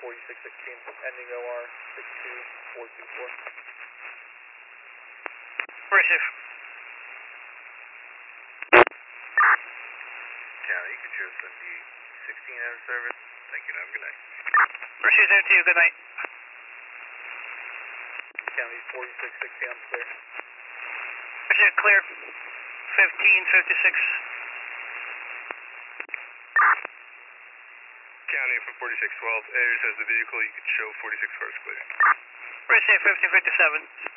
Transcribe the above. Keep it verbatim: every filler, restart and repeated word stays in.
forty-six sixteen, ending O R six two four two four. Receive. County, you can show seventy-eight sixteen out of service. Thank you, and have a good night. Receive same to you, good night. County forty-six sixteen, I'm clear. Receive clear. fifteen fifty-six. County from forty-six twelve, Ayers has the vehicle. You can show forty-six cars clear. Receive fifteen fifty-seven.